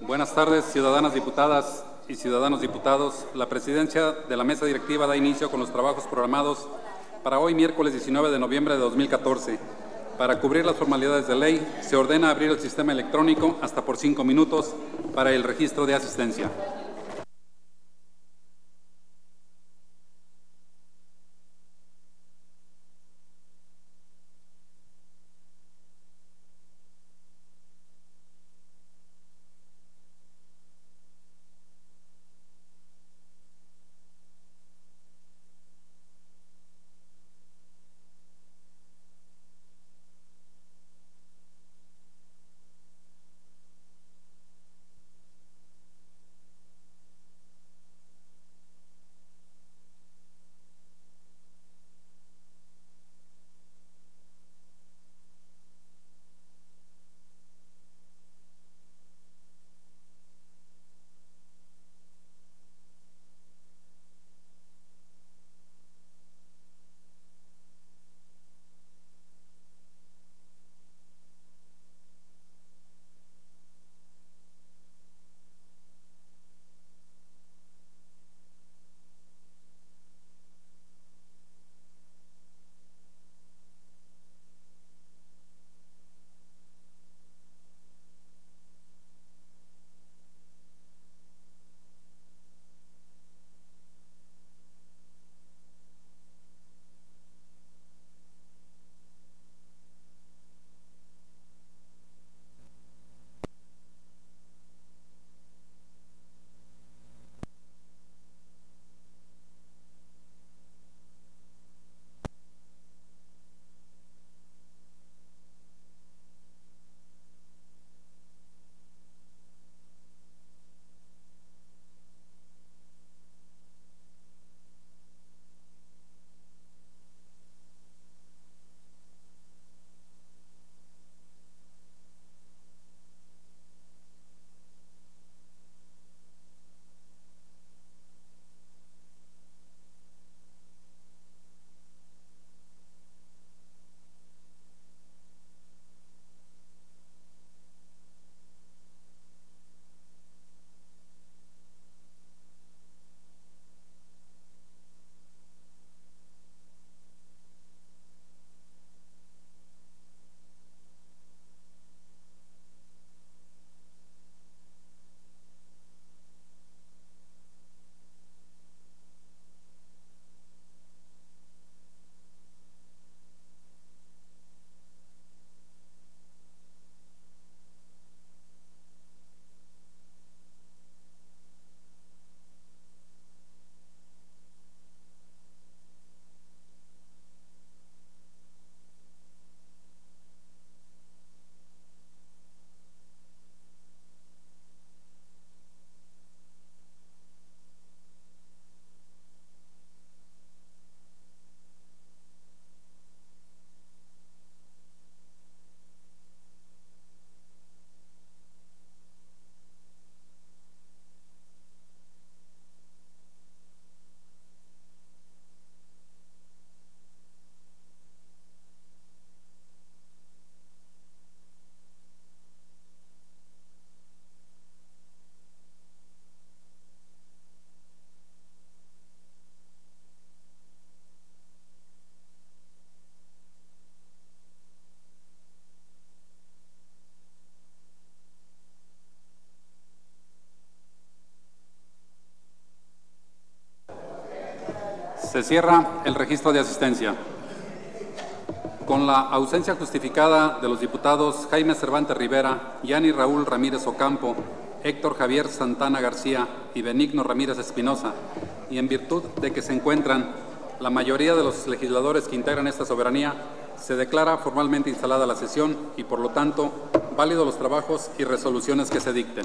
Buenas tardes, ciudadanas diputadas y ciudadanos diputados. La presidencia de la mesa directiva da inicio con los trabajos programados para hoy, miércoles 19 de noviembre de 2014. Para cubrir las formalidades de ley, se ordena abrir el sistema electrónico hasta por 5 minutos para el registro de asistencia. Se cierra el registro de asistencia. Con la ausencia justificada de los diputados Jaime Cervantes Rivera, Yani Raúl Ramírez Ocampo, Héctor Javier Santana García y Benigno Ramírez Espinosa, y en virtud de que se encuentran la mayoría de los legisladores que integran esta soberanía, se declara formalmente instalada la sesión y, por lo tanto, válidos los trabajos y resoluciones que se dicten.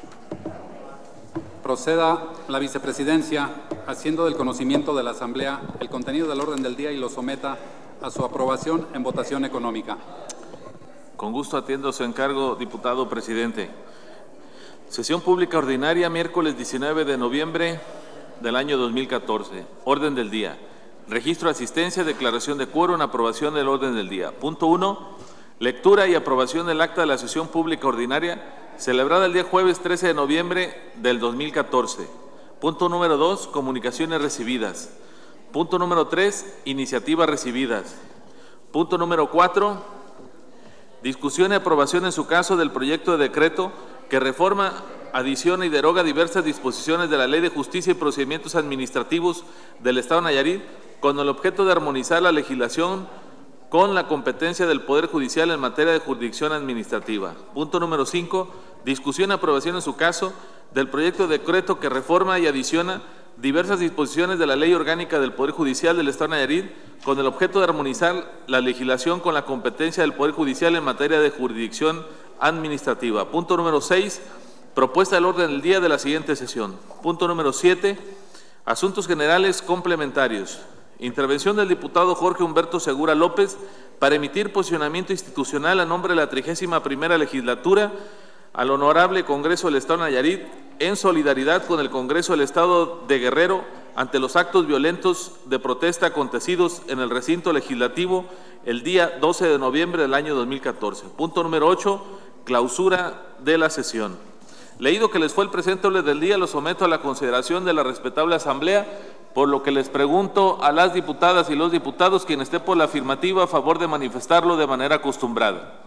Proceda la vicepresidencia, haciendo del conocimiento de la Asamblea el contenido del orden del día y lo someta a su aprobación en votación económica. Con gusto atiendo su encargo, diputado presidente. Sesión pública ordinaria, miércoles 19 de noviembre del año 2014. Orden del día. Registro de asistencia, declaración de quórum, aprobación del orden del día. Punto 1. Lectura y aprobación del acta de la sesión pública ordinaria celebrada el día jueves 13 de noviembre del 2014. Punto número 2, comunicaciones recibidas. Punto número 3, iniciativas recibidas. Punto número 4, discusión y aprobación en su caso del proyecto de decreto que reforma, adiciona y deroga diversas disposiciones de la Ley de Justicia y Procedimientos Administrativos del Estado de Nayarit con el objeto de armonizar la legislación con la competencia del Poder Judicial en materia de jurisdicción administrativa. Punto número 5, discusión y aprobación en su caso del proyecto de decreto que reforma y adiciona diversas disposiciones de la Ley Orgánica del Poder Judicial del Estado de Nayarit con el objeto de armonizar la legislación con la competencia del Poder Judicial en materia de jurisdicción administrativa. Punto número 6, propuesta del orden del día de la siguiente sesión. Punto número 7, asuntos generales complementarios. Intervención del diputado Jorge Humberto Segura López para emitir posicionamiento institucional a nombre de la 31ª Legislatura al Honorable Congreso del Estado de Nayarit en solidaridad con el Congreso del Estado de Guerrero ante los actos violentos de protesta acontecidos en el recinto legislativo el día 12 de noviembre del año 2014. Punto número 8, clausura de la sesión. Leído que les fue el presente orden del día, lo someto a la consideración de la respetable Asamblea, por lo que les pregunto a las diputadas y los diputados, quien esté por la afirmativa, a favor de manifestarlo de manera acostumbrada.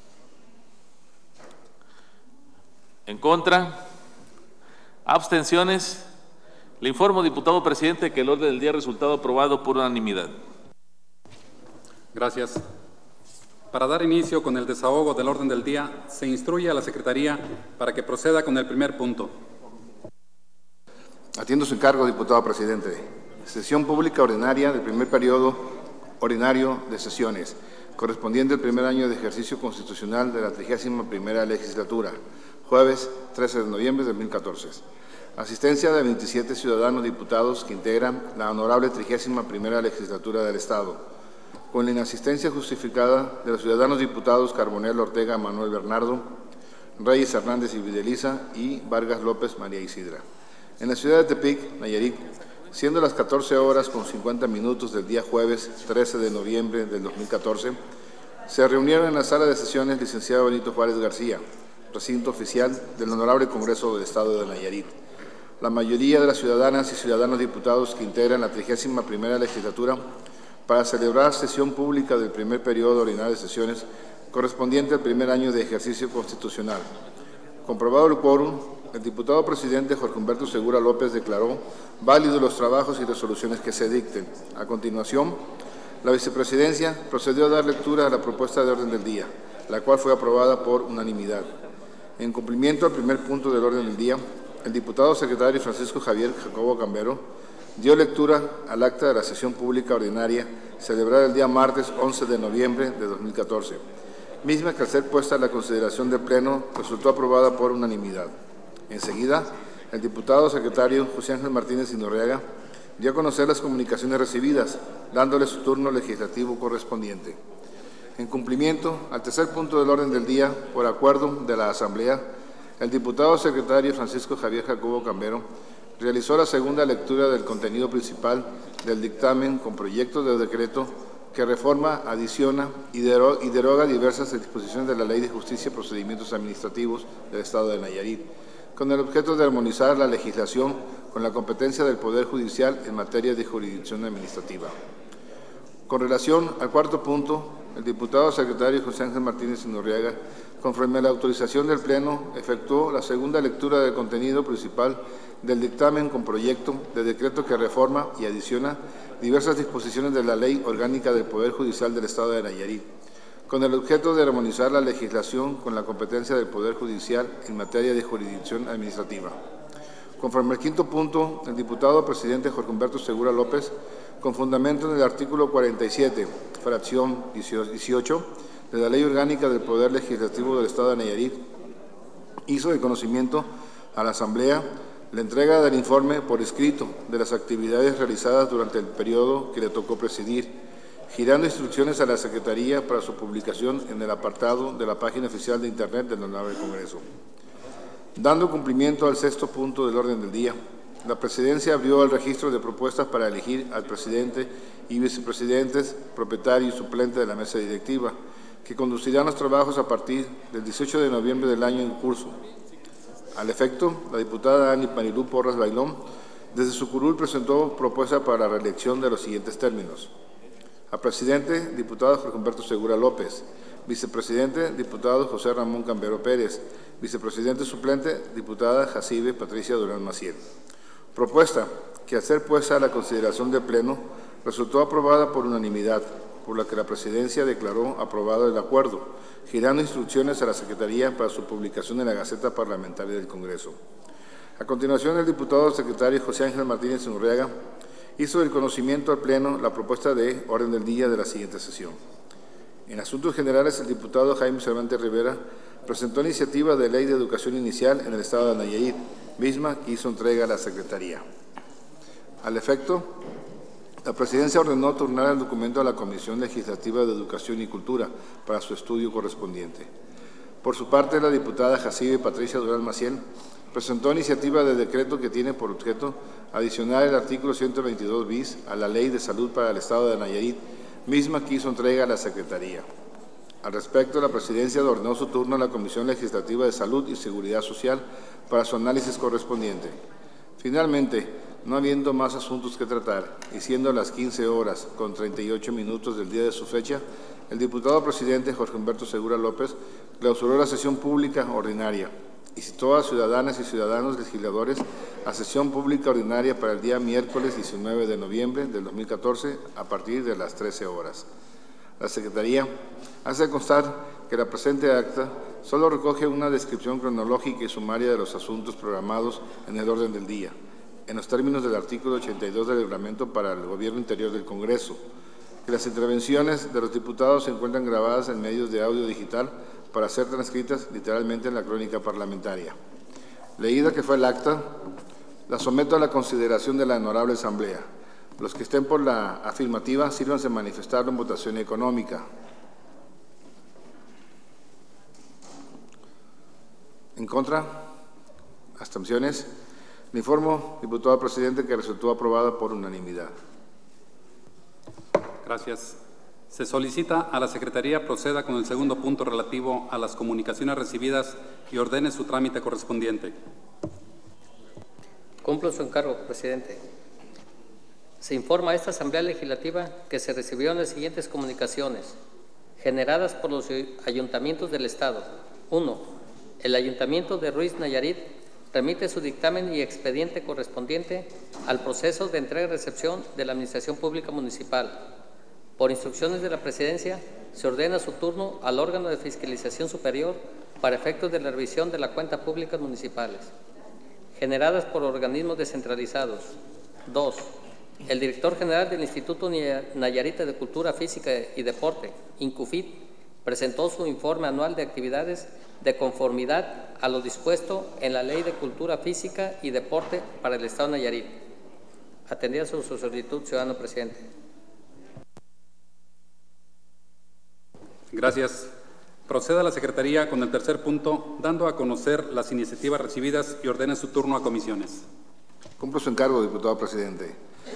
En contra, abstenciones. Le informo, diputado presidente, que el orden del día ha resultado aprobado por unanimidad. Gracias. Para dar inicio con el desahogo del orden del día, se instruye a la Secretaría para que proceda con el primer punto. Atiendo su encargo, diputado presidente. Sesión pública ordinaria del primer periodo ordinario de sesiones, correspondiente al primer año de ejercicio constitucional de la 31ª Legislatura, jueves 13 de noviembre de 2014. Asistencia de 27 ciudadanos diputados que integran la honorable 31ª Legislatura del Estado, con la inasistencia justificada de los ciudadanos diputados Carbonell Ortega Manuel Bernardo, Reyes Hernández y Videliza y Vargas López María Isidra. En la ciudad de Tepic, Nayarit, siendo las 14 horas con 50 minutos del día jueves 13 de noviembre del 2014, se reunieron en la sala de sesiones licenciado Benito Juárez García, recinto oficial del Honorable Congreso del Estado de Nayarit, la mayoría de las ciudadanas y ciudadanos diputados que integran la 31ª Legislatura para celebrar sesión pública del primer periodo ordinario de sesiones correspondiente al primer año de ejercicio constitucional. Comprobado el quórum, el diputado presidente Jorge Humberto Segura López declaró válidos los trabajos y resoluciones que se dicten. A continuación, la vicepresidencia procedió a dar lectura a la propuesta de orden del día, la cual fue aprobada por unanimidad. En cumplimiento al primer punto del orden del día, el diputado secretario Francisco Javier Jacobo Cambero dio lectura al acta de la sesión pública ordinaria celebrada el día martes 11 de noviembre de 2014, misma que al ser puesta a la consideración del Pleno resultó aprobada por unanimidad. Enseguida, el diputado secretario José Ángel Martínez Inorriaga dio a conocer las comunicaciones recibidas, dándole su turno legislativo correspondiente. En cumplimiento al tercer punto del orden del día, por acuerdo de la Asamblea, el diputado secretario Francisco Javier Jacobo Cambero realizó la segunda lectura del contenido principal del dictamen con proyecto de decreto que reforma, adiciona y deroga diversas disposiciones de la Ley de Justicia y Procedimientos Administrativos del Estado de Nayarit, con el objeto de armonizar la legislación con la competencia del Poder Judicial en materia de jurisdicción administrativa. Con relación al cuarto punto, el diputado secretario José Ángel Martínez Inorriaga, conforme a la autorización del Pleno, efectuó la segunda lectura del contenido principal del dictamen con proyecto de decreto que reforma y adiciona diversas disposiciones de la Ley Orgánica del Poder Judicial del Estado de Nayarit, con el objeto de armonizar la legislación con la competencia del Poder Judicial en materia de jurisdicción administrativa. Conforme al quinto punto, el diputado presidente Jorge Humberto Segura López, con fundamento en el artículo 47, fracción 18, de la Ley Orgánica del Poder Legislativo del Estado de Nayarit, hizo de conocimiento a la Asamblea la entrega del informe por escrito de las actividades realizadas durante el periodo que le tocó presidir, girando instrucciones a la Secretaría para su publicación en el apartado de la página oficial de Internet del Honorable Congreso. Dando cumplimiento al sexto punto del orden del día, la Presidencia abrió el registro de propuestas para elegir al presidente y vicepresidentes, propietario y suplente de la mesa directiva, que conducirán los trabajos a partir del 18 de noviembre del año en curso. Al efecto, la diputada Ani Marilú Porras Bailón, desde su curul, presentó propuesta para la reelección de los siguientes términos. A presidente, diputado Jorge Humberto Segura López. Vicepresidente, diputado José Ramón Cambero Pérez. Vicepresidente suplente, diputada Jacibe Patricia Durán Maciel. Propuesta que, al ser puesta a la consideración del Pleno, resultó aprobada por unanimidad, por la que la Presidencia declaró aprobado el acuerdo, girando instrucciones a la Secretaría para su publicación en la Gaceta Parlamentaria del Congreso. A continuación, el diputado secretario José Ángel Martínez Unurriaga hizo el conocimiento al Pleno la propuesta de orden del día de la siguiente sesión. En asuntos generales, el diputado Jaime Cervantes Rivera presentó iniciativa de ley de educación inicial en el Estado de Nayarit, misma que hizo entrega a la Secretaría. Al efecto, la Presidencia ordenó turnar el documento a la Comisión Legislativa de Educación y Cultura para su estudio correspondiente. Por su parte, la diputada Jacibe Patricia Durán Maciel presentó iniciativa de decreto que tiene por objeto adicionar el artículo 122 bis a la Ley de Salud para el Estado de Nayarit, misma que hizo entrega a la Secretaría. Al respecto, la Presidencia ordenó su turno a la Comisión Legislativa de Salud y Seguridad Social para su análisis correspondiente. Finalmente, no habiendo más asuntos que tratar y siendo las 15 horas con 38 minutos del día de su fecha, el diputado presidente Jorge Humberto Segura López clausuró la sesión pública ordinaria y citó a ciudadanas y ciudadanos legisladores a sesión pública ordinaria para el día miércoles 19 de noviembre del 2014 a partir de las 13 horas. La Secretaría hace constar que la presente acta solo recoge una descripción cronológica y sumaria de los asuntos programados en el orden del día, en los términos del artículo 82 del Reglamento para el Gobierno Interior del Congreso, que las intervenciones de los diputados se encuentran grabadas en medios de audio digital para ser transcritas literalmente en la crónica parlamentaria. Leída que fue el acta, la someto a la consideración de la Honorable Asamblea. Los que estén por la afirmativa, sírvanse manifestarlo en votación económica. ¿En contra? ¿Abstenciones? Le informo, diputado presidente, que resultó aprobada por unanimidad. Gracias. Se solicita a la Secretaría proceda con el segundo punto relativo a las comunicaciones recibidas y ordene su trámite correspondiente. Cumplo su encargo, presidente. Se informa a esta Asamblea Legislativa que se recibieron las siguientes comunicaciones generadas por los ayuntamientos del Estado. 1. El Ayuntamiento de Ruiz Nayarit remite su dictamen y expediente correspondiente al proceso de entrega y recepción de la Administración Pública Municipal. Por instrucciones de la Presidencia, se ordena su turno al órgano de fiscalización superior para efectos de la revisión de la cuenta pública municipales, generadas por organismos descentralizados. 2. El director general del Instituto Nayarita de Cultura Física y Deporte, INCUFID, presentó su informe anual de actividades de conformidad a lo dispuesto en la Ley de Cultura Física y Deporte para el Estado de Nayarit. Atendida su solicitud, ciudadano presidente. Gracias. Proceda a la Secretaría con el tercer punto, dando a conocer las iniciativas recibidas y ordene su turno a comisiones. Cumplo su encargo, diputado presidente.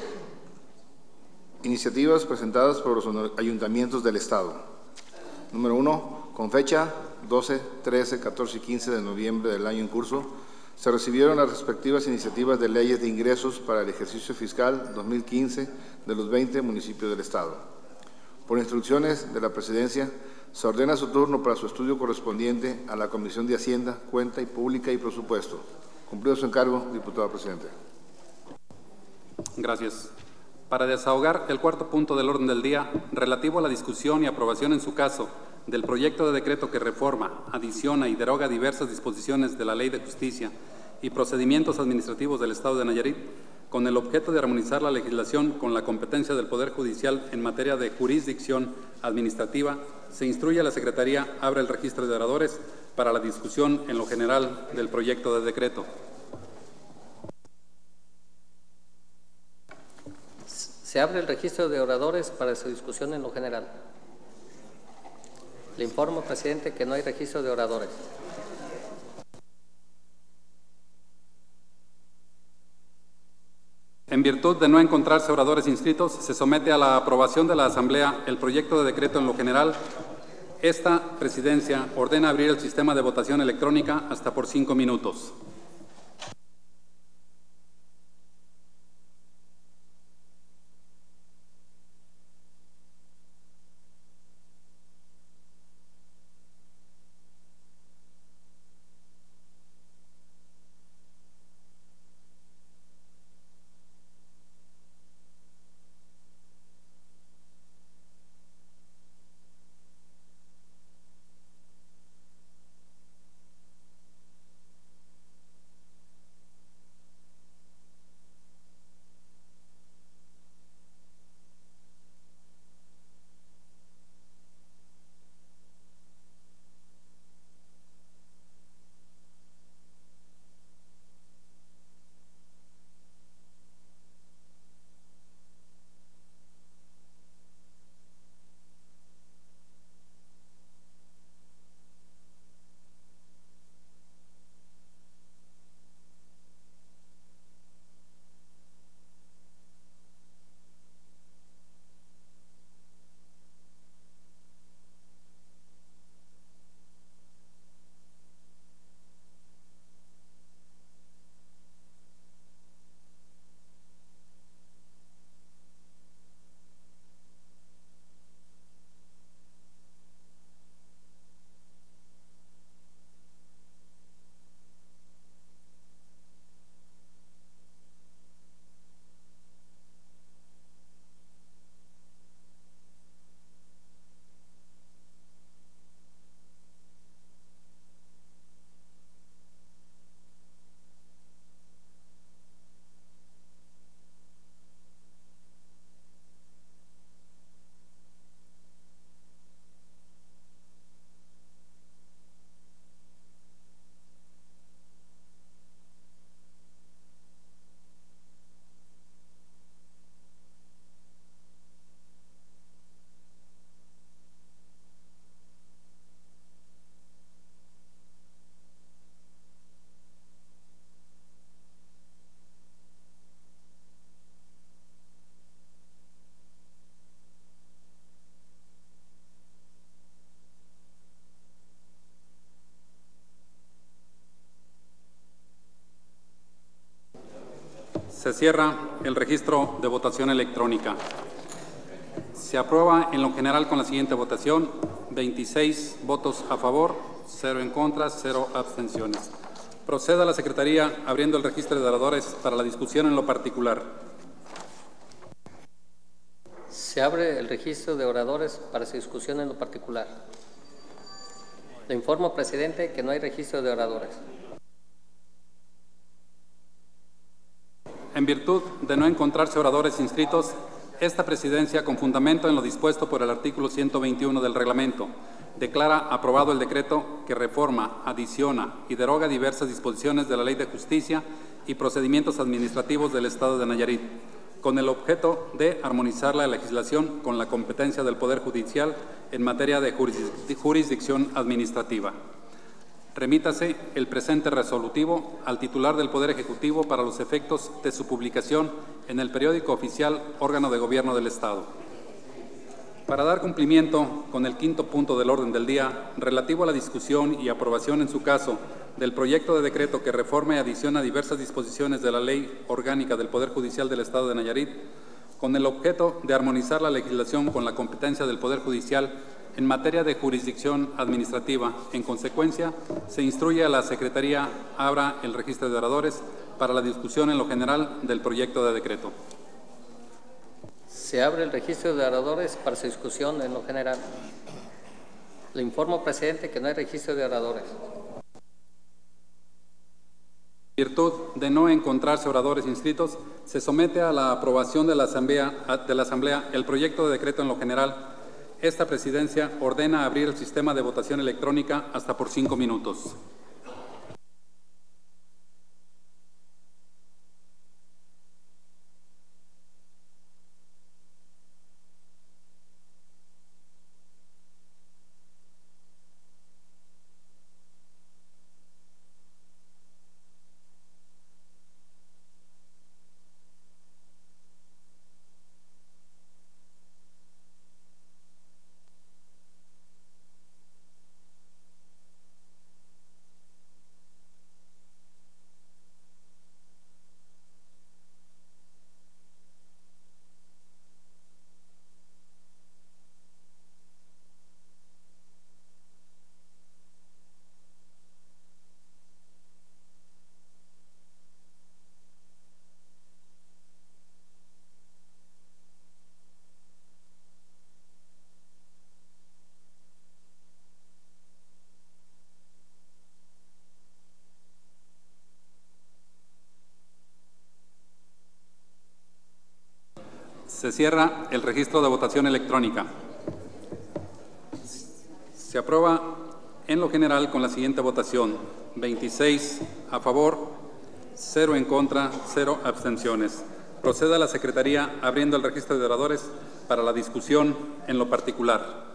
Iniciativas presentadas por los ayuntamientos del Estado. Número 1. Con fecha 12, 13, 14 y 15 de noviembre del año en curso, se recibieron las respectivas iniciativas de leyes de ingresos para el ejercicio fiscal 2015 de los 20 municipios del Estado. Por instrucciones de la Presidencia, se ordena su turno para su estudio correspondiente a la Comisión de Hacienda, Cuenta Pública y Presupuesto. Cumplido su encargo, diputado presidente. Gracias. Para desahogar el cuarto punto del orden del día, relativo a la discusión y aprobación en su caso del proyecto de decreto que reforma, adiciona y deroga diversas disposiciones de la Ley de Justicia y procedimientos administrativos del Estado de Nayarit, con el objeto de armonizar la legislación con la competencia del Poder Judicial en materia de jurisdicción administrativa, se instruye a la Secretaría abra el registro de oradores para la discusión en lo general del proyecto de decreto. Se abre el registro de oradores para su discusión en lo general. Le informo, presidente, que no hay registro de oradores. En virtud de no encontrarse oradores inscritos, se somete a la aprobación de la Asamblea el proyecto de decreto en lo general esta presidencia ordena abrir el sistema de votación electrónica hasta por 5 minutos. Se cierra el registro de votación electrónica. Se aprueba en lo general con la siguiente votación: 26 votos a favor, 0 en contra, 0 abstenciones. Proceda a la Secretaría abriendo el registro de oradores para la discusión en lo particular. Se abre el registro de oradores para su discusión en lo particular. Le informo, presidente, que no hay registro de oradores. En virtud de no encontrarse oradores inscritos, esta presidencia, con fundamento en lo dispuesto por el artículo 121 del reglamento, declara aprobado el decreto que reforma, adiciona y deroga diversas disposiciones de la Ley de Justicia y procedimientos administrativos del Estado de Nayarit, con el objeto de armonizar la legislación con la competencia del Poder Judicial en materia de jurisdicción administrativa. Remítase el presente resolutivo al titular del Poder Ejecutivo para los efectos de su publicación en el periódico oficial, órgano de gobierno del Estado. Para dar cumplimiento con el quinto punto del orden del día, relativo a la discusión y aprobación en su caso del proyecto de decreto que reforma y adiciona diversas disposiciones de la Ley Orgánica del Poder Judicial del Estado de Nayarit, con el objeto de armonizar la legislación con la competencia del Poder Judicial en materia de jurisdicción administrativa. En consecuencia, se instruye a la Secretaría abra el registro de oradores para la discusión en lo general del proyecto de decreto. Se abre el registro de oradores para su discusión en lo general. Le informo, presidente, que no hay registro de oradores. En virtud de no encontrarse oradores inscritos, se somete a la aprobación de la Asamblea el proyecto de decreto en lo general. Esta presidencia ordena abrir el sistema de votación electrónica hasta por 5 minutos. Se cierra el registro de votación electrónica. Se aprueba en lo general con la siguiente votación: 26 a favor, 0 en contra, 0 abstenciones. Proceda a la Secretaría abriendo el registro de oradores para la discusión en lo particular.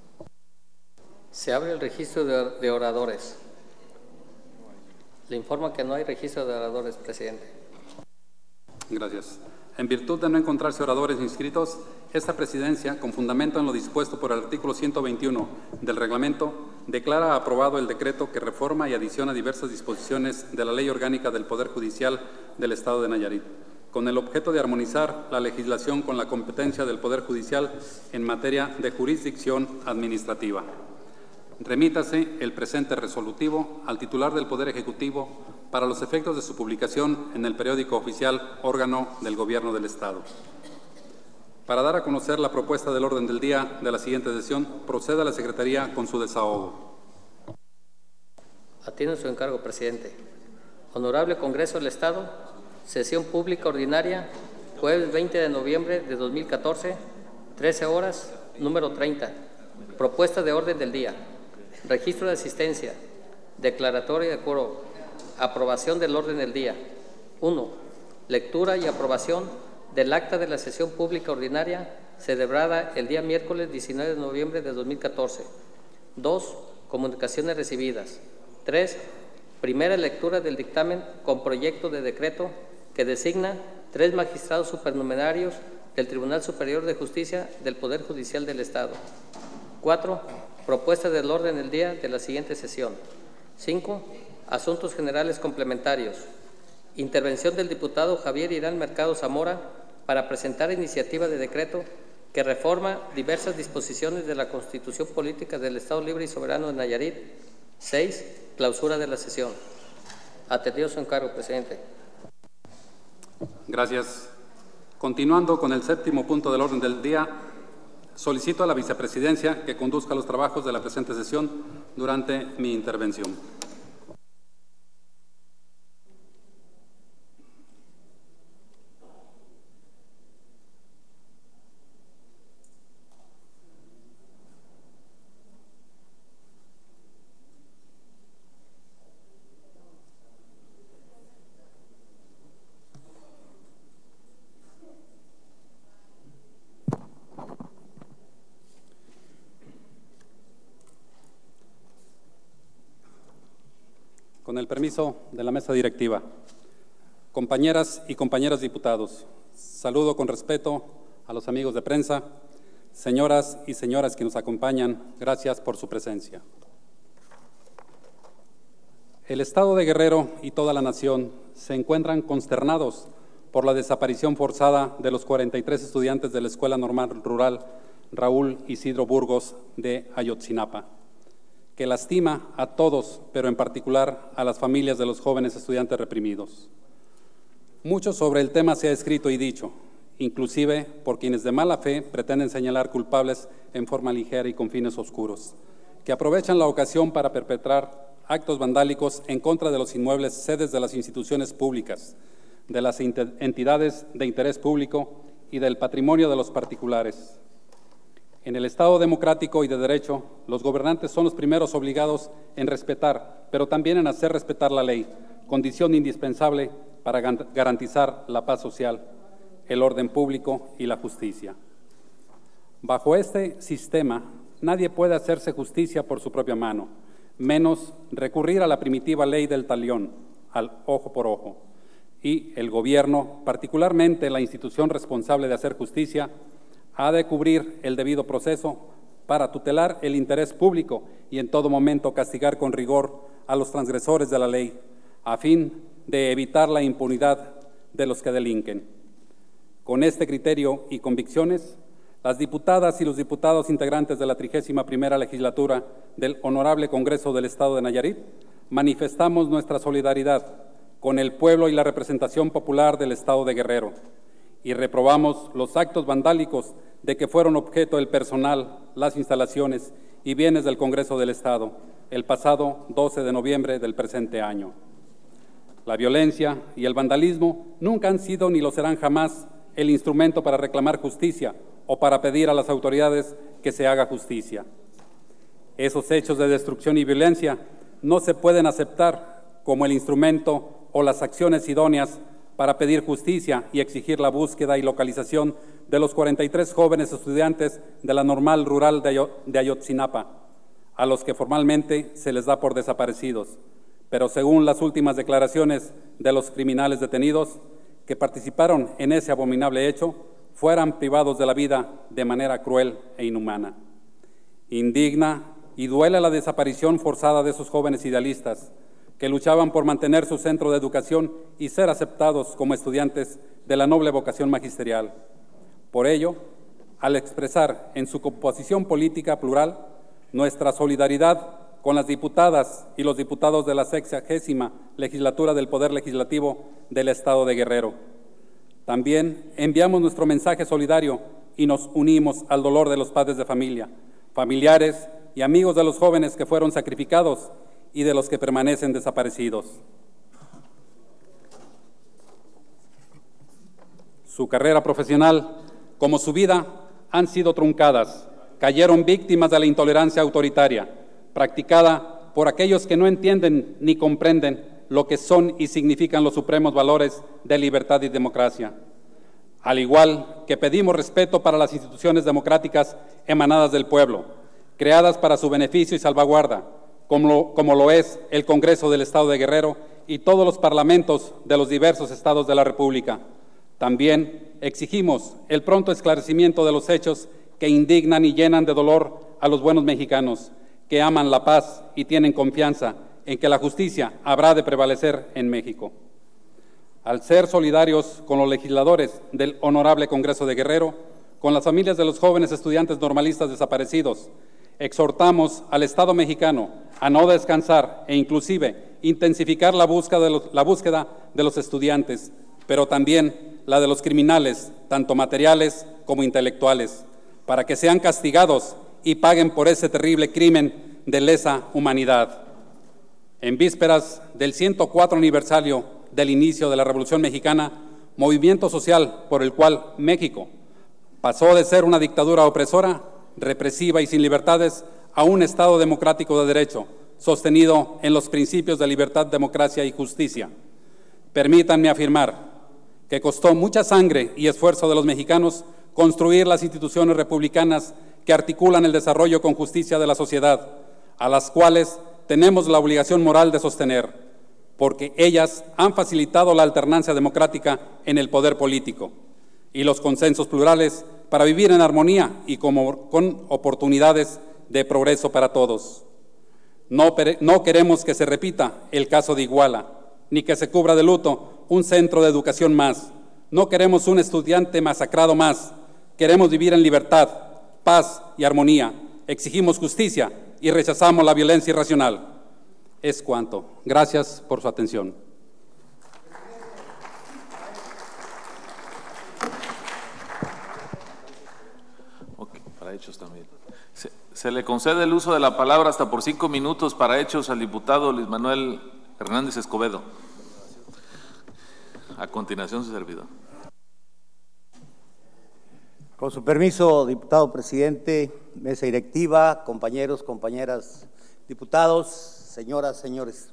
Se abre el registro de oradores. Le informo que no hay registro de oradores, presidente. Gracias. En virtud de no encontrarse oradores inscritos, esta presidencia, con fundamento en lo dispuesto por el artículo 121 del reglamento, declara aprobado el decreto que reforma y adiciona diversas disposiciones de la Ley Orgánica del Poder Judicial del Estado de Nayarit, con el objeto de armonizar la legislación con la competencia del Poder Judicial en materia de jurisdicción administrativa. Remítase el presente resolutivo al titular del Poder Ejecutivo para los efectos de su publicación en el periódico oficial órgano del Gobierno del Estado. Para dar a conocer la propuesta del orden del día de la siguiente sesión, proceda a la Secretaría con su desahogo. Atiendo su encargo, presidente. Honorable Congreso del Estado, sesión pública ordinaria, jueves 20 de noviembre de 2014, 13 horas, número 30. Propuesta de orden del día. Registro de asistencia. Declaratoria de quórum. Aprobación del orden del día. 1. Lectura y aprobación del acta de la sesión pública ordinaria celebrada el día miércoles 19 de noviembre de 2014. 2. Comunicaciones recibidas. 3. Primera lectura del dictamen con proyecto de decreto que designa 3 magistrados supernumerarios del Tribunal Superior de Justicia del Poder Judicial del Estado. 4. Propuesta del orden del día de la siguiente sesión. 5. Asuntos generales complementarios. Intervención del diputado Javier Irán Mercado Zamora para presentar iniciativa de decreto que reforma diversas disposiciones de la Constitución Política del Estado Libre y Soberano de Nayarit. 6. Clausura de la sesión. Atendido su encargo, presidente. Gracias. Continuando con el séptimo punto del orden del día, solicito a la vicepresidencia que conduzca los trabajos de la presente sesión durante mi intervención. Con el permiso de la mesa directiva, compañeras y compañeros diputados, saludo con respeto a los amigos de prensa, señoras y señores que nos acompañan, gracias por su presencia. El Estado de Guerrero y toda la nación se encuentran consternados por la desaparición forzada de los 43 estudiantes de la Escuela Normal Rural Raúl Isidro Burgos de Ayotzinapa, que lastima a todos, pero en particular a las familias de los jóvenes estudiantes reprimidos. Mucho sobre el tema se ha escrito y dicho, inclusive por quienes de mala fe pretenden señalar culpables en forma ligera y con fines oscuros, que aprovechan la ocasión para perpetrar actos vandálicos en contra de los inmuebles sedes de las instituciones públicas, de las entidades de interés público y del patrimonio de los particulares. En el Estado democrático y de derecho, los gobernantes son los primeros obligados en respetar, pero también en hacer respetar la ley, condición indispensable para garantizar la paz social, el orden público y la justicia. Bajo este sistema, nadie puede hacerse justicia por su propia mano, menos recurrir a la primitiva ley del talión, al ojo por ojo. Y el gobierno, particularmente la institución responsable de hacer justicia, ha de cubrir el debido proceso para tutelar el interés público y en todo momento castigar con rigor a los transgresores de la ley, a fin de evitar la impunidad de los que delinquen. Con este criterio y convicciones, las diputadas y los diputados integrantes de la 31ª legislatura del Honorable Congreso del Estado de Nayarit manifestamos nuestra solidaridad con el pueblo y la representación popular del Estado de Guerrero y reprobamos los actos vandálicos de que fueron objeto el personal, las instalaciones y bienes del Congreso del Estado el pasado 12 de noviembre del presente año. La violencia y el vandalismo nunca han sido ni lo serán jamás el instrumento para reclamar justicia o para pedir a las autoridades que se haga justicia. Esos hechos de destrucción y violencia no se pueden aceptar como el instrumento o las acciones idóneas para pedir justicia y exigir la búsqueda y localización de los 43 jóvenes estudiantes de la Normal Rural de Ayotzinapa, a los que formalmente se les da por desaparecidos, pero según las últimas declaraciones de los criminales detenidos que participaron en ese abominable hecho, fueran privados de la vida de manera cruel e inhumana. Indigna y duele la desaparición forzada de esos jóvenes idealistas que luchaban por mantener su centro de educación y ser aceptados como estudiantes de la noble vocación magisterial. Por ello, al expresar en su composición política plural nuestra solidaridad con las diputadas y los diputados de la 60ª Legislatura del Poder Legislativo del Estado de Guerrero. También enviamos nuestro mensaje solidario y nos unimos al dolor de los padres de familia, familiares y amigos de los jóvenes que fueron sacrificados y de los que permanecen desaparecidos. Su carrera profesional, como su vida, han sido truncadas, cayeron víctimas de la intolerancia autoritaria, practicada por aquellos que no entienden ni comprenden lo que son y significan los supremos valores de libertad y democracia. Al igual que pedimos respeto para las instituciones democráticas emanadas del pueblo, creadas para su beneficio y salvaguarda, como lo es el Congreso del Estado de Guerrero y todos los parlamentos de los diversos estados de la República. También exigimos el pronto esclarecimiento de los hechos que indignan y llenan de dolor a los buenos mexicanos, que aman la paz y tienen confianza en que la justicia habrá de prevalecer en México. Al ser solidarios con los legisladores del Honorable Congreso de Guerrero, con las familias de los jóvenes estudiantes normalistas desaparecidos, exhortamos al Estado mexicano a no descansar e inclusive intensificar la búsqueda de los estudiantes, pero también la de los criminales, tanto materiales como intelectuales, para que sean castigados y paguen por ese terrible crimen de lesa humanidad. En vísperas del 104 aniversario del inicio de la Revolución Mexicana, movimiento social por el cual México pasó de ser una dictadura opresora, represiva y sin libertades, a un Estado democrático de derecho, sostenido en los principios de libertad, democracia y justicia. Permítanme afirmar que costó mucha sangre y esfuerzo de los mexicanos construir las instituciones republicanas que articulan el desarrollo con justicia de la sociedad, a las cuales tenemos la obligación moral de sostener, porque ellas han facilitado la alternancia democrática en el poder político y los consensos plurales para vivir en armonía y con oportunidades de progreso para todos. No queremos que se repita el caso de Iguala, ni que se cubra de luto un centro de educación más. No queremos un estudiante masacrado más. Queremos vivir en libertad, paz y armonía. Exigimos justicia y rechazamos la violencia irracional. Es cuanto. Gracias por su atención. Okay, para hechos también. Se le concede el uso de la palabra hasta por 5 minutos para hechos al diputado Luis Manuel Hernández Escobedo. A continuación, su servidor. Con su permiso, diputado presidente, mesa directiva, compañeros, compañeras diputados, señoras, señores.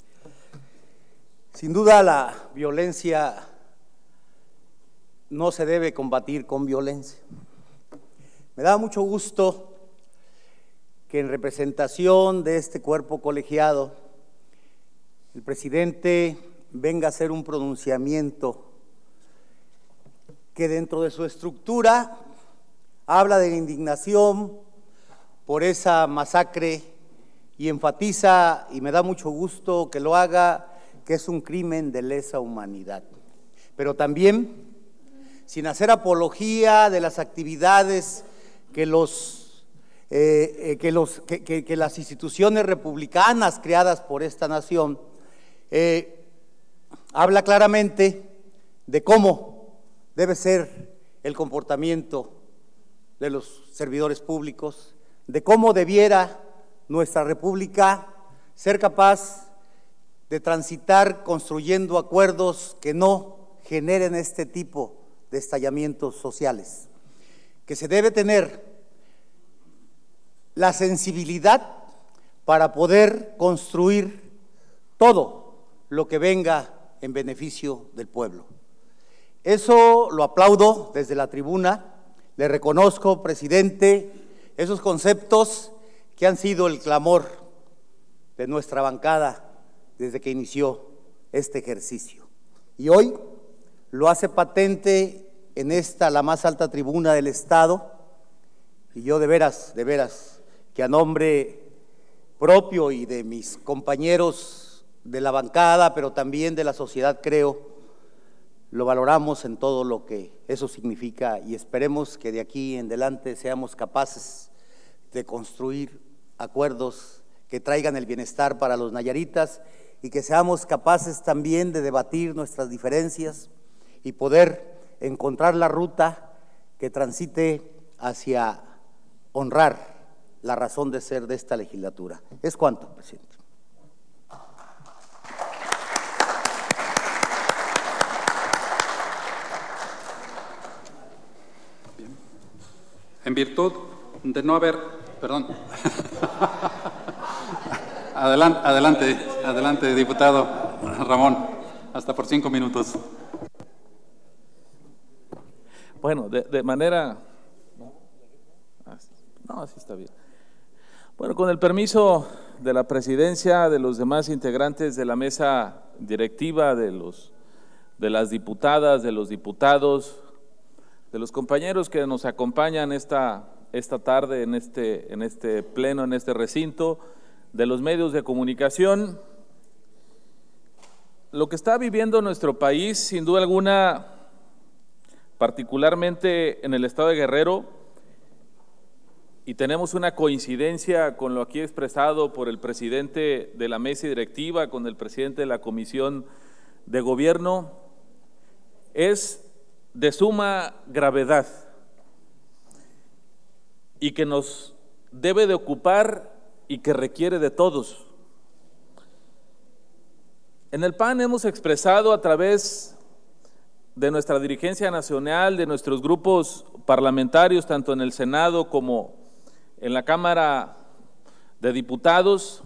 Sin duda, la violencia no se debe combatir con violencia. Me da mucho gusto que en representación de este cuerpo colegiado, el presidente venga a hacer un pronunciamiento que dentro de su estructura habla de la indignación por esa masacre y enfatiza, y me da mucho gusto que lo haga, que es un crimen de lesa humanidad. Pero también, sin hacer apología de las actividades que las instituciones republicanas creadas por esta nación, habla claramente de cómo debe ser el comportamiento de los servidores públicos, de cómo debiera nuestra república ser capaz de transitar construyendo acuerdos que no generen este tipo de estallamientos sociales, que se debe tener la sensibilidad para poder construir todo lo que venga en beneficio del pueblo. Eso lo aplaudo desde la tribuna, le reconozco, presidente, esos conceptos que han sido el clamor de nuestra bancada desde que inició este ejercicio. Y hoy lo hace patente en esta, la más alta tribuna del Estado, y yo de veras, que a nombre propio y de mis compañeros de la bancada, pero también de la sociedad, creo, lo valoramos en todo lo que eso significa y esperemos que de aquí en adelante seamos capaces de construir acuerdos que traigan el bienestar para los nayaritas y que seamos capaces también de debatir nuestras diferencias y poder encontrar la ruta que transite hacia honrar la razón de ser de esta legislatura. Es cuanto, presidente. En virtud de no haber, perdón. Adelante, diputado Ramón, hasta por 5 minutos. Bueno, de manera… No, así está bien. Bueno, con el permiso de la presidencia, de los demás integrantes de la mesa directiva, de las diputadas, de los diputados, de los compañeros que nos acompañan esta tarde en este pleno, en este recinto, de los medios de comunicación, lo que está viviendo nuestro país, sin duda alguna, particularmente en el estado de Guerrero, y tenemos una coincidencia con lo aquí expresado por el presidente de la mesa directiva, con el presidente de la Comisión de Gobierno, es de suma gravedad y que nos debe de ocupar y que requiere de todos. En el PAN hemos expresado a través de nuestra dirigencia nacional, de nuestros grupos parlamentarios, tanto en el Senado como en la Cámara de Diputados,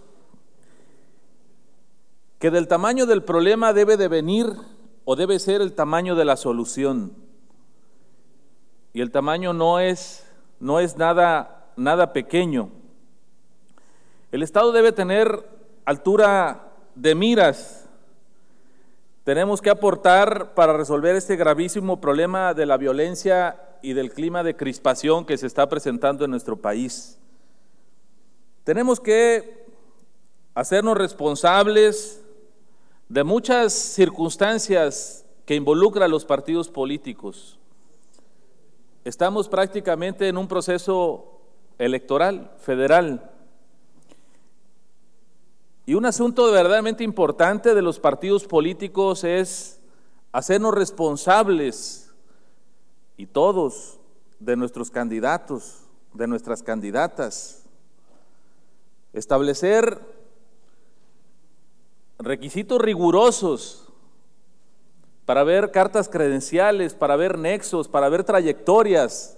que del tamaño del problema debe de venir o debe ser el tamaño de la solución. Y el tamaño no es nada pequeño. El Estado debe tener altura de miras. Tenemos que aportar para resolver este gravísimo problema de la violencia y del clima de crispación que se está presentando en nuestro país. Tenemos que hacernos responsables de muchas circunstancias que involucran a los partidos políticos. Estamos prácticamente en un proceso electoral federal. Y un asunto verdaderamente importante de los partidos políticos es hacernos responsables, y todos, de nuestros candidatos, de nuestras candidatas. Establecer requisitos rigurosos para ver cartas credenciales, para ver nexos, para ver trayectorias.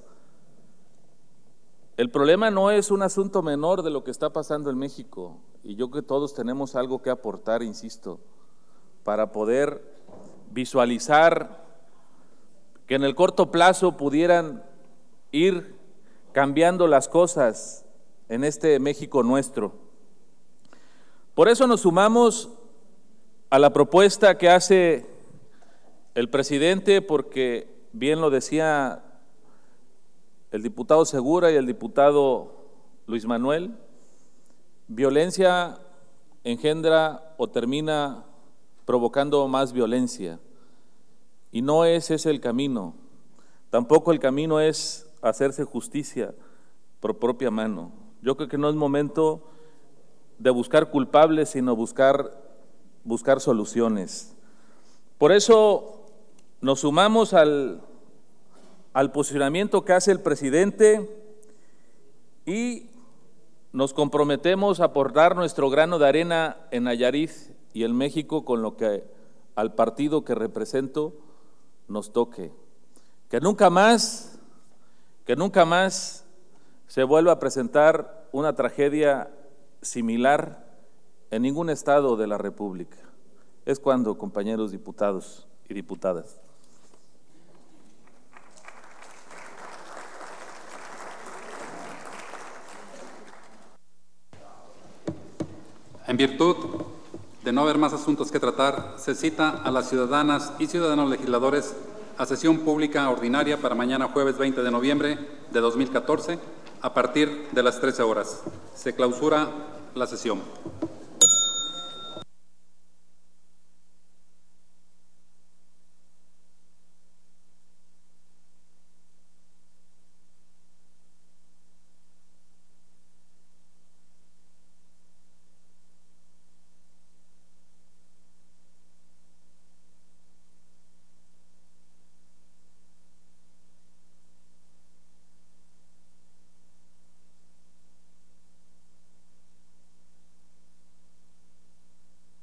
El problema no es un asunto menor de lo que está pasando en México, y yo creo que todos tenemos algo que aportar, insisto, para poder visualizar que en el corto plazo pudieran ir cambiando las cosas en este México nuestro. Por eso nos sumamos a la propuesta que hace el presidente, porque bien lo decía el diputado Segura y el diputado Luis Manuel, violencia engendra o termina provocando más violencia. Y no es ese el camino, tampoco el camino es hacerse justicia por propia mano. Yo creo que no es momento de buscar culpables, sino buscar soluciones. Por eso nos sumamos al posicionamiento que hace el presidente y nos comprometemos a aportar nuestro grano de arena en Nayarit y en México con lo que al partido que represento nos toque. Que nunca más se vuelva a presentar una tragedia similar en ningún estado de la República. Es cuando, compañeros diputados y diputadas. En virtud de no haber más asuntos que tratar, se cita a las ciudadanas y ciudadanos legisladores a sesión pública ordinaria para mañana jueves 20 de noviembre de 2014 a partir de las 13 horas. Se clausura la sesión.